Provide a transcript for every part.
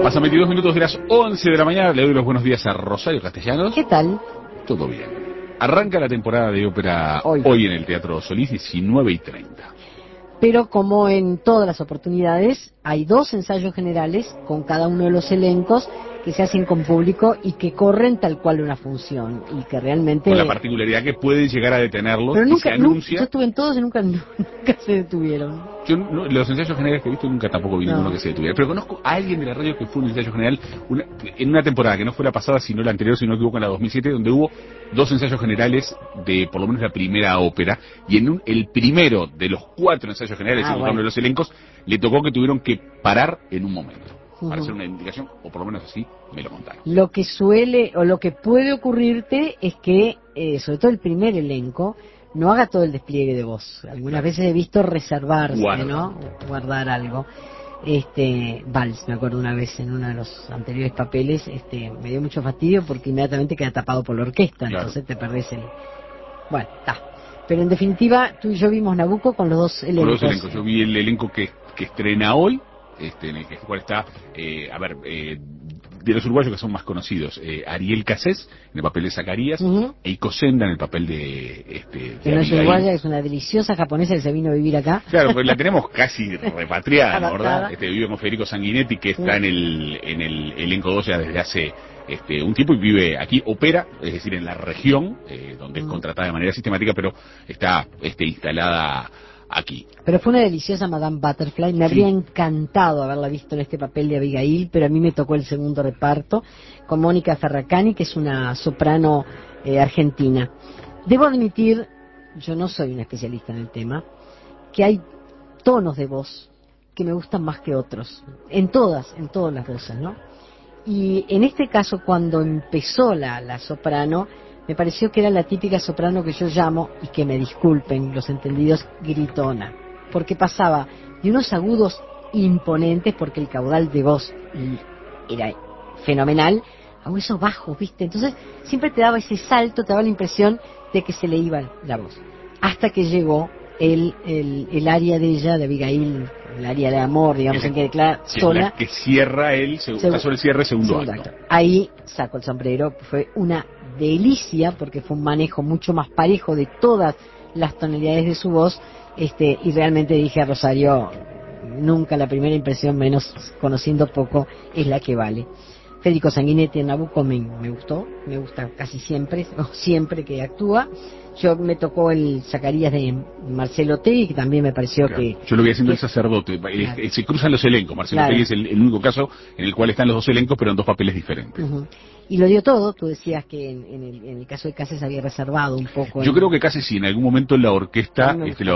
Pasan 22 minutos de las 11 de la mañana. Le doy los buenos días a Rosario Castellanos. ¿Qué tal? Todo bien. Arranca la temporada de ópera hoy en el Teatro Solís, 19:30. Pero como en todas las oportunidades, hay 2 ensayos generales con cada uno de los elencos que se hacen con público y que corren tal cual una función y que realmente... Con la particularidad que puede llegar a detenerlos. Pero nunca, y se anuncia... yo estuve en todos y nunca se detuvieron. Yo los ensayos generales que he visto nunca tampoco vi ninguno que se detuviera. Pero conozco a alguien de la radio que fue un ensayo general en una temporada que no fue la pasada, sino la anterior, si no me equivoco, en la 2007, donde hubo 2 ensayos generales de por lo menos la primera ópera. Y en el primero de los 4 ensayos generales, según uno de los elencos, le tocó que tuvieron que parar en un momento. Para hacer una indicación, o por lo menos así me lo contaron. Lo que suele, o lo que puede ocurrirte es que, sobre todo el primer elenco, no haga todo el despliegue de voz. Algunas veces he visto reservarse, ¿no? Guardar algo. Valls, me acuerdo una vez en uno de los anteriores papeles, me dio mucho fastidio porque inmediatamente queda tapado por la orquesta, entonces te perdés el... Bueno, está. Pero en definitiva, tú y yo vimos Nabucco con los 2 elencos. Con los 2 elencos. Yo vi el elenco que estrena hoy, en el cual está, de los uruguayos que son más conocidos, Ariel Cassés en el papel de Zacarías, Eiko Senda en el papel de que no es uruguaya, es una deliciosa japonesa que se vino a vivir acá. Claro, pues la tenemos casi repatriada, ¿verdad? Vive con Federico Sanguinetti, que está en el elenco 2 ya desde hace un tiempo y vive aquí, opera, es decir, en la región, donde es contratada de manera sistemática, pero está instalada aquí. Pero fue una deliciosa Madame Butterfly. Me habría encantado haberla visto en este papel de Abigail, pero a mí me tocó el segundo reparto con Mónica Ferracani, que es una soprano argentina. Debo admitir, yo no soy una especialista en el tema, que hay tonos de voz que me gustan más que otros, en todas las voces, ¿no? Y en este caso, cuando empezó la soprano, me pareció que era la típica soprano que yo llamo, y que me disculpen los entendidos, gritona, porque pasaba de unos agudos imponentes, porque el caudal de voz era fenomenal, a esos bajos, ¿viste? Entonces siempre te daba ese salto, te daba la impresión de que se le iba la voz, hasta que llegó el área de ella, de Abigail, el área de amor, digamos, en que declara sola, que cierra está sobre el cierre segundo acto. Ahí saco el sombrero, fue una delicia, porque fue un manejo mucho más parejo de todas las tonalidades de su voz, y realmente dije a Rosario, nunca la primera impresión, menos conociendo poco, es la que vale. Federico Sanguinetti en Nabucco me gustó, me gusta casi siempre, o siempre que actúa. Yo me tocó el Zacarías de Marcelo Tegui, que también me pareció que... Yo lo vi haciendo el sacerdote. Se cruzan los elencos. Marcelo Tegui es el único caso en el cual están los 2 elencos, pero en 2 papeles diferentes. Y lo dio todo. Tú decías que en el caso de Cassés había reservado un poco. Yo creo que Cassés sí, en algún momento la orquesta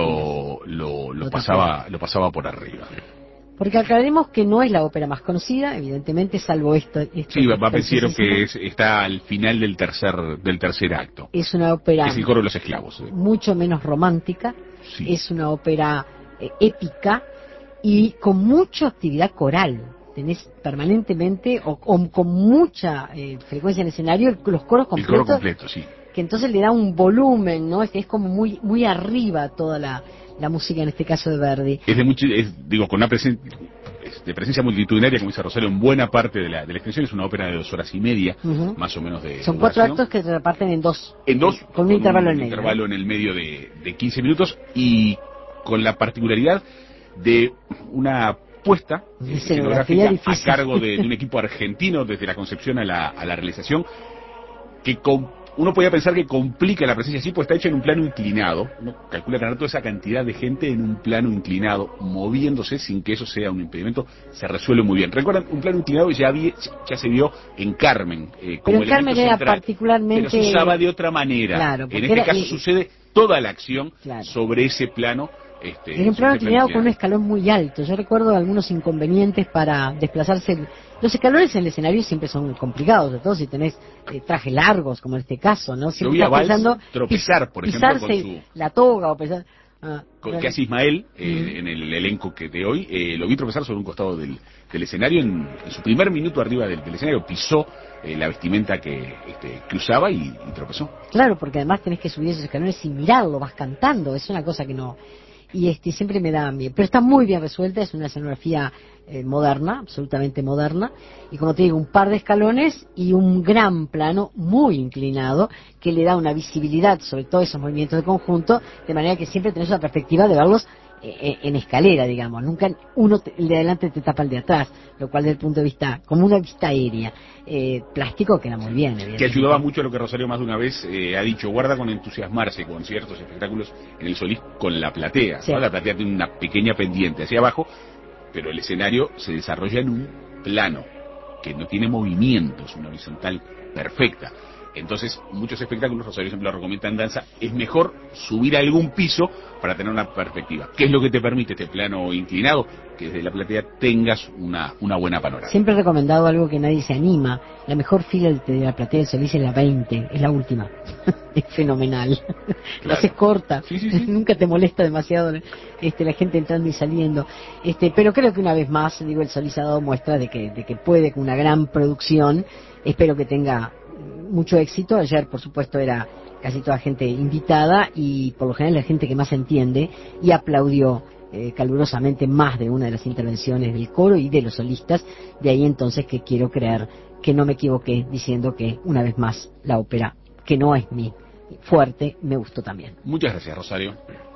lo pasaba por arriba. Porque aclaremos que no es la ópera más conocida, evidentemente, salvo esto. Sí, pensaron que está al final del tercer acto. Es una ópera... Es el coro de los esclavos. Mucho menos romántica. Sí. Es una ópera épica y con mucha actividad coral. Tenés permanentemente, o con mucha frecuencia en el escenario, los coros completos. El coro completo, sí. Que entonces le da un volumen, ¿no? Es como muy arriba toda la música, en este caso de Verdi. Con una presencia multitudinaria, como dice Rosario, en buena parte de la extensión. Es una ópera de 2 horas y media, más o menos de... Son 4 actos que se reparten en 2. Con un intervalo en medio. Intervalo en el medio de 15 minutos, y con la particularidad de una puesta escenográfica a cargo de un equipo argentino, desde la concepción a la realización, que uno podía pensar que complica la presencia así, pues está hecha en un plano inclinado. Uno calcula tener toda esa cantidad de gente en un plano inclinado, moviéndose sin que eso sea un impedimento, se resuelve muy bien. ¿Recuerdan? Un plano inclinado ya se vio en Carmen, como pero en Carmen era particularmente... Pero se usaba de otra manera. Claro, en este caso sucede toda la acción sobre ese plano. Era un plano inclinado con un escalón muy alto. Yo recuerdo algunos inconvenientes para desplazarse. Los escalones en el escenario siempre son complicados, sobre todo si tenés trajes largos, como en este caso, ¿no? Yo vi a Valls tropezar, por ejemplo, con la toga o pesar... que hace Ismael en el elenco de hoy, lo vi tropezar sobre un costado del escenario, en su primer minuto arriba del escenario, pisó la vestimenta que usaba y tropezó. Claro, porque además tenés que subir esos escalones y mirarlo, vas cantando, es una cosa que no... y siempre me da miedo. Pero está muy bien resuelta, es una escenografía moderna, absolutamente moderna, y como te digo, un par de escalones y un gran plano muy inclinado que le da una visibilidad sobre todos esos movimientos de conjunto, de manera que siempre tenés una perspectiva de verlos en escalera, digamos. Nunca el de adelante te tapa el de atrás, lo cual desde el punto de vista, como una vista aérea, plástico queda muy bien. Que ayudaba mucho a lo que Rosario más de una vez ha dicho, guarda con entusiasmarse con ciertos espectáculos en el Solís con la platea, sí. ¿no? La platea tiene una pequeña pendiente hacia abajo, pero el escenario se desarrolla en un plano que no tiene movimientos, una horizontal perfecta. Entonces, muchos espectáculos, Rosario siempre lo recomienda en danza, es mejor subir a algún piso para tener una perspectiva. ¿Qué es lo que te permite este plano inclinado? Que desde la platea tengas una buena panorámica. Siempre he recomendado algo que nadie se anima. La mejor fila de la platea del Solís es la 20, es la última. Es fenomenal. Claro. La haces corta, sí. Nunca te molesta demasiado la gente entrando y saliendo. Pero creo que una vez más, digo, el Solís ha dado muestra de que puede con una gran producción. Espero que tenga mucho éxito. Ayer, por supuesto, era casi toda gente invitada y por lo general la gente que más entiende y aplaudió calurosamente más de una de las intervenciones del coro y de los solistas. De ahí entonces que quiero creer que no me equivoqué diciendo que una vez más la ópera, que no es mi fuerte, me gustó también. Muchas gracias, Rosario.